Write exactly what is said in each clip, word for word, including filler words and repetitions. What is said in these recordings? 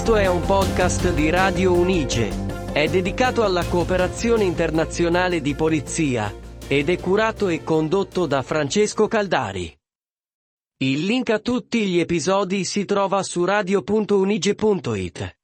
Questo è un podcast di Radio Unice. È dedicato alla cooperazione internazionale di polizia ed è curato e condotto da Francesco Caldari. Il link a tutti gli episodi si trova su radio punto unice punto it.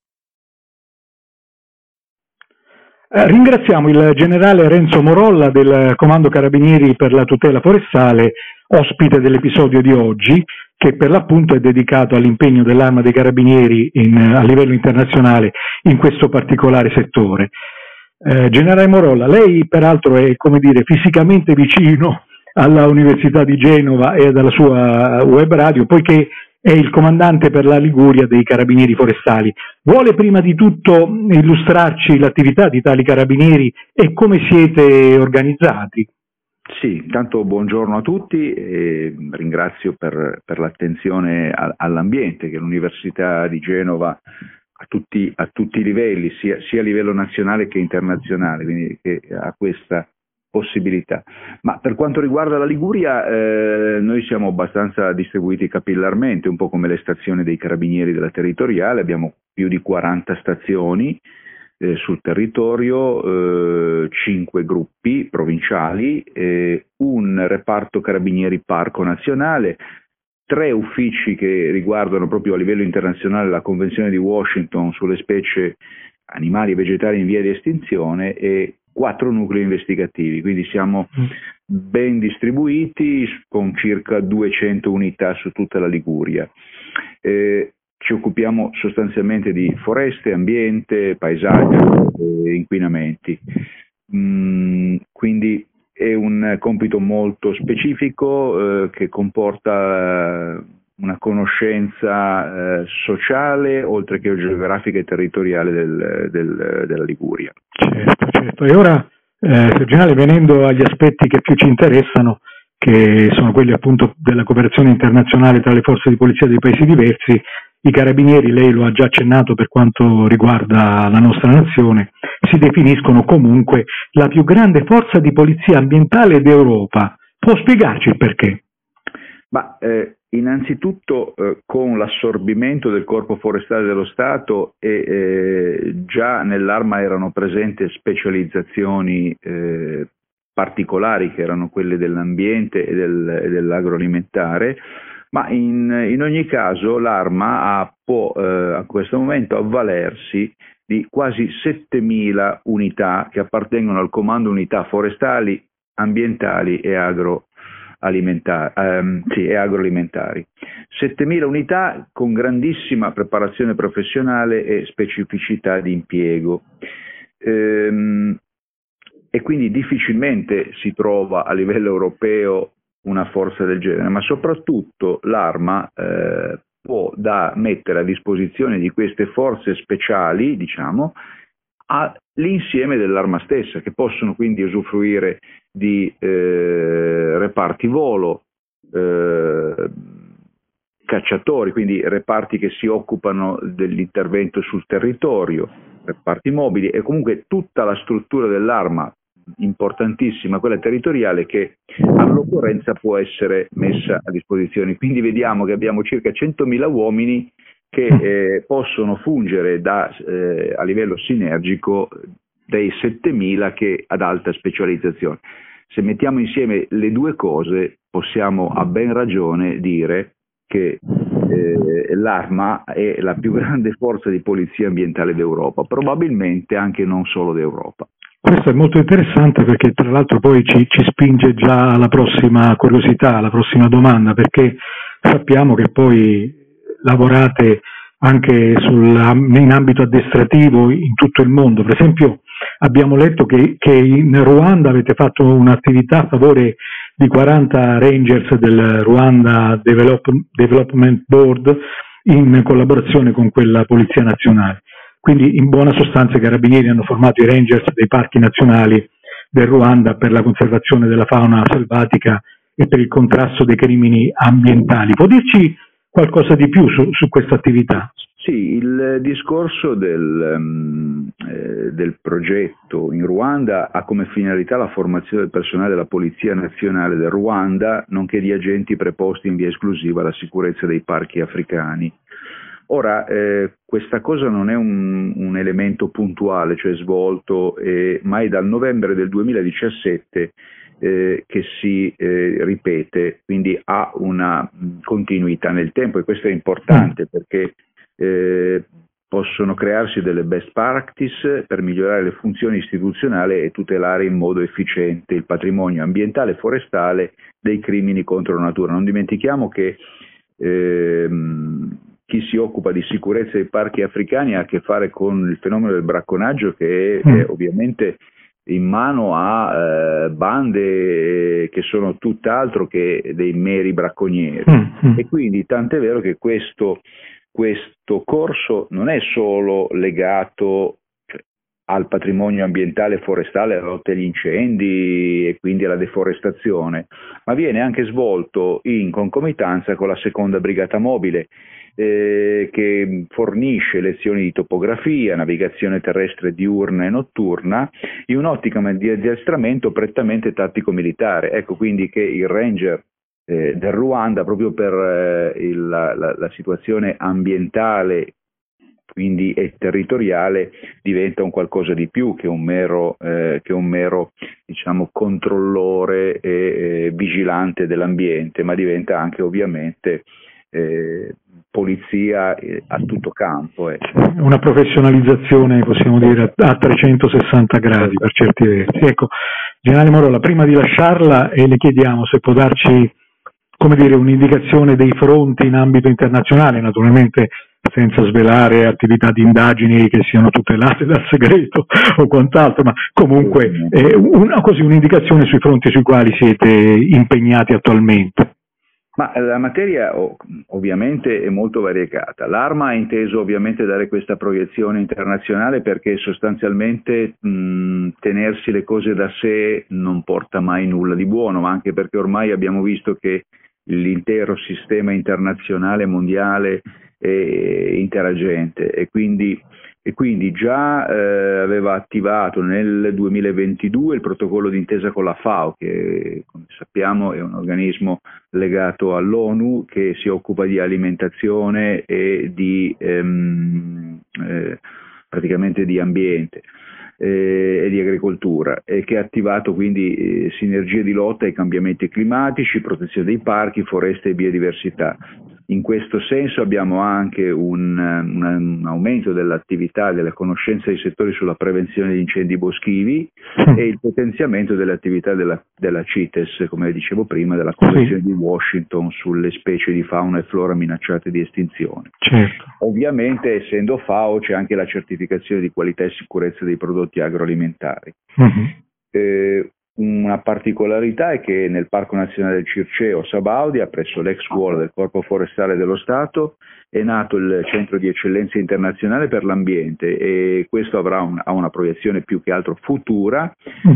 Eh, ringraziamo il generale Renzo Morolla del Comando Carabinieri per la tutela forestale, ospite dell'episodio di oggi, che per l'appunto è dedicato all'impegno dell'Arma dei Carabinieri in, a livello internazionale in questo particolare settore. Eh, generale Morolla, lei peraltro è, come dire, fisicamente vicino alla Università di Genova e alla sua web radio, poiché è il comandante per la Liguria dei Carabinieri Forestali. Vuole prima di tutto illustrarci l'attività di tali carabinieri e come siete organizzati? Sì, intanto buongiorno a tutti e ringrazio per, per l'attenzione a, all'ambiente che l'Università di Genova a tutti, a tutti i livelli, sia, sia a livello nazionale che internazionale, quindi che ha questa possibilità. Ma per quanto riguarda la Liguria, eh, noi siamo abbastanza distribuiti capillarmente, un po' come le stazioni dei carabinieri della territoriale, abbiamo più di quaranta stazioni eh, sul territorio, eh, cinque gruppi provinciali, eh, un reparto carabinieri parco nazionale, tre uffici che riguardano proprio a livello internazionale la Convenzione di Washington sulle specie animali e vegetali in via di estinzione e quattro nuclei investigativi, quindi siamo ben distribuiti con circa duecento unità su tutta la Liguria. Eh, ci occupiamo sostanzialmente di foreste, ambiente, paesaggio e inquinamenti. Mm, quindi è un compito molto specifico eh, che comporta una conoscenza eh, sociale oltre che geografica e territoriale del, del, della Liguria. Certo, certo. E ora, eh, generale, venendo agli aspetti che più ci interessano, che sono quelli appunto della cooperazione internazionale tra le forze di polizia dei paesi diversi, i carabinieri, lei lo ha già accennato per quanto riguarda la nostra nazione, si definiscono comunque la più grande forza di polizia ambientale d'Europa. Può spiegarci il perché? Ma eh, innanzitutto eh, con l'assorbimento del Corpo Forestale dello Stato e eh, già nell'Arma erano presenti specializzazioni eh, particolari che erano quelle dell'ambiente e, del, e dell'agroalimentare, ma in, in ogni caso l'Arma ha, può eh, a questo momento avvalersi di quasi settemila unità che appartengono al Comando Unità Forestali, Ambientali e Agro Alimentari, ehm, sì, e agroalimentari. settemila unità con grandissima preparazione professionale e specificità di impiego. Ehm, e quindi difficilmente si trova a livello europeo una forza del genere, ma soprattutto l'Arma eh, può da mettere a disposizione di queste forze speciali, diciamo, all'insieme dell'Arma stessa, che possono quindi usufruire di eh, reparti volo, eh, cacciatori, quindi reparti che si occupano dell'intervento sul territorio, reparti mobili e comunque tutta la struttura dell'Arma, importantissima, quella territoriale, che all'occorrenza può essere messa a disposizione. Quindi vediamo che abbiamo circa centomila uomini che eh, possono fungere da, eh, a livello sinergico dei settemila che ad alta specializzazione. Se mettiamo insieme le due cose possiamo a ben ragione dire che eh, l'Arma è la più grande forza di polizia ambientale d'Europa, probabilmente anche non solo d'Europa. Questo è molto interessante perché tra l'altro poi ci, ci spinge già alla prossima curiosità, alla prossima domanda, perché sappiamo che poi lavorate anche sul, in ambito addestrativo in tutto il mondo. Per esempio abbiamo letto che, che in Ruanda avete fatto un'attività a favore di quaranta Rangers del Rwanda Develop, Development Board in collaborazione con quella Polizia Nazionale. Quindi in buona sostanza i carabinieri hanno formato i Rangers dei parchi nazionali del Ruanda per la conservazione della fauna selvatica e per il contrasto dei crimini ambientali. Può dirci qualcosa di più su, su questa attività? Sì, il discorso del, um, eh, del progetto in Ruanda ha come finalità la formazione del personale della Polizia Nazionale del Ruanda, nonché di agenti preposti in via esclusiva alla sicurezza dei parchi africani. Ora, eh, questa cosa non è un, un elemento puntuale, cioè svolto, eh, ma è dal novembre del duemiladiciassette eh, che si eh, ripete, quindi ha una continuità nel tempo, e questo è importante perché eh, possono crearsi delle best practice per migliorare le funzioni istituzionali e tutelare in modo efficiente il patrimonio ambientale e forestale dei crimini contro la natura. Non dimentichiamo che ehm, chi si occupa di sicurezza dei parchi africani ha a che fare con il fenomeno del bracconaggio, che è, Mm. è ovviamente in mano a eh, bande che sono tutt'altro che dei meri bracconieri. Mm. Mm. E quindi tant'è vero che questo, questo corso non è solo legato al patrimonio ambientale e forestale, alla lotta agli incendi e quindi alla deforestazione, ma viene anche svolto in concomitanza con la seconda brigata mobile, eh, che fornisce lezioni di topografia, navigazione terrestre diurna e notturna, in un'ottica di addestramento prettamente tattico-militare. Ecco quindi che il Ranger eh, del Ruanda, proprio per eh, il, la, la, la situazione ambientale, quindi è territoriale, diventa un qualcosa di più che un mero, eh, che un mero diciamo, controllore e eh, vigilante dell'ambiente, ma diventa anche ovviamente eh, polizia eh, a tutto campo. Eh. Una professionalizzazione, possiamo dire, a trecentosessanta gradi per certi versi. Ecco, generale Morola, prima di lasciarla eh, le chiediamo se può darci, come dire, un'indicazione dei fronti in ambito internazionale, naturalmente senza svelare attività di indagini che siano tutelate dal segreto o quant'altro, ma comunque eh, una, così, un'indicazione sui fronti sui quali siete impegnati attualmente. Ma la materia ovviamente è molto variegata. L'Arma ha inteso ovviamente dare questa proiezione internazionale perché sostanzialmente mh, tenersi le cose da sé non porta mai nulla di buono, ma anche perché ormai abbiamo visto che l'intero sistema internazionale mondiale è interagente e quindi, e quindi già eh, aveva attivato nel duemilaventidue il protocollo d'intesa con la FAO, che come sappiamo è un organismo legato all'ONU che si occupa di alimentazione e di ehm, eh, praticamente di ambiente eh, e di agricoltura, e che ha attivato quindi eh, sinergie di lotta ai cambiamenti climatici, protezione dei parchi, foreste e biodiversità. In questo senso abbiamo anche un, un, un aumento dell'attività, delle conoscenze dei settori sulla prevenzione di incendi boschivi e il potenziamento delle attività della, della CITES, come dicevo prima, della Convenzione di Washington sulle specie di fauna e flora minacciate di estinzione. Certo. Ovviamente, essendo FAO, c'è anche la certificazione di qualità e sicurezza dei prodotti agroalimentari. Mm-hmm. Eh, Una particolarità è che nel Parco Nazionale del Circeo Sabaudia, presso l'ex scuola del Corpo Forestale dello Stato, è nato il Centro di Eccellenza Internazionale per l'Ambiente, e questo avrà un, ha una proiezione più che altro futura,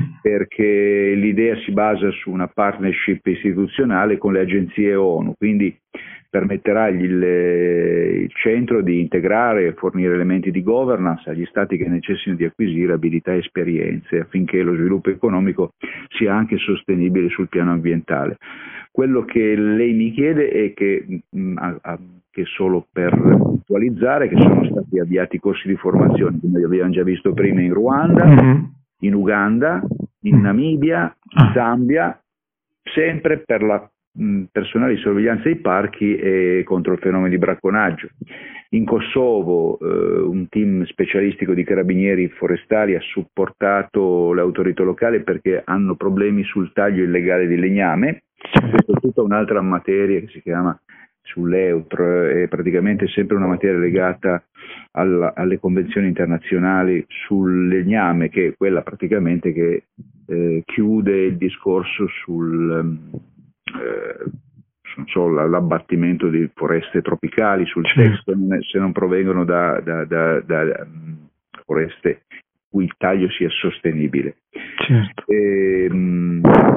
perché l'idea si basa su una partnership istituzionale con le agenzie ONU, quindi permetterà il, il centro di integrare e fornire elementi di governance agli stati che necessitano di acquisire abilità e esperienze affinché lo sviluppo economico sia anche sostenibile sul piano ambientale. Quello che lei mi chiede è che, mh, a, a, che solo per puntualizzare, che sono stati avviati corsi di formazione, come abbiamo già visto prima, in Ruanda, mm-hmm. in Uganda, in Namibia, in Zambia, sempre per la personale di sorveglianza dei parchi e contro il fenomeno di bracconaggio. In Kosovo eh, un team specialistico di carabinieri forestali ha supportato le autorità locali perché hanno problemi sul taglio illegale di legname. Questa è tutta un'altra materia che si chiama sull'Eutro, è praticamente sempre una materia legata alla, alle convenzioni internazionali sul legname, che è quella praticamente che eh, chiude il discorso sul Eh, non so, l'abbattimento di foreste tropicali, sul testo, se non provengono da, da, da, da foreste cui il taglio sia sostenibile. Certo. E, mh,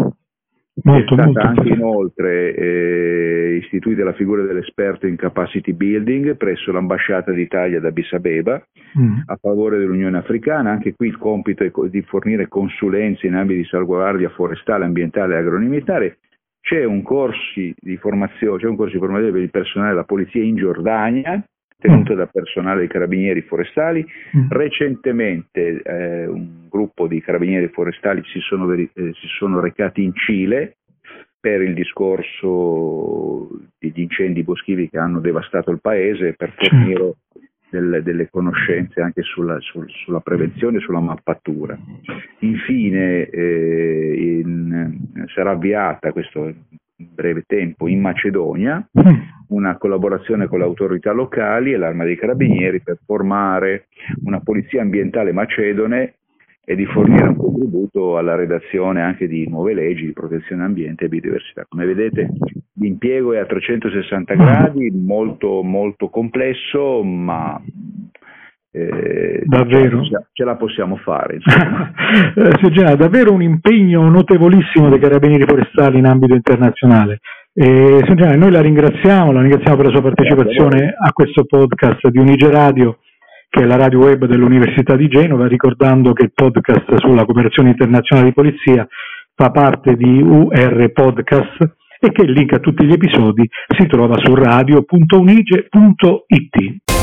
molto, è stata molto anche molto. inoltre eh, istituita la figura dell'esperto in capacity building presso l'ambasciata d'Italia ad Addis Abeba mm. a favore dell'Unione Africana. Anche qui il compito è di fornire consulenze in ambiti di salvaguardia forestale, ambientale e agroalimentare. C'è un corso di formazione, c'è un corso di formazione per il personale della polizia in Giordania, tenuta mm. da personale dei carabinieri forestali. Mm. Recentemente eh, un gruppo di carabinieri forestali si sono, veri- eh, si sono recati in Cile per il discorso degli incendi boschivi che hanno devastato il paese, per fornire delle, delle conoscenze anche sulla, sul, sulla prevenzione e sulla mappatura. Infine eh, in, sarà avviata questo in breve tempo in Macedonia una collaborazione con le autorità locali e l'Arma dei Carabinieri per formare una polizia ambientale macedone e di fornire un contributo alla redazione anche di nuove leggi di protezione ambiente e biodiversità. Come vedete, l'impiego è a trecentosessanta gradi, molto molto complesso, ma eh, davvero ce la, ce la possiamo fare. Sergio, davvero un impegno notevolissimo dei Carabinieri Forestali in ambito internazionale. Eh, Sergio, noi la ringraziamo, la ringraziamo per la sua partecipazione a questo podcast di Unige Radio, che è la radio web dell'Università di Genova, ricordando che il podcast sulla cooperazione internazionale di polizia fa parte di U R Podcast e che il link a tutti gli episodi si trova su radio punto unige punto it.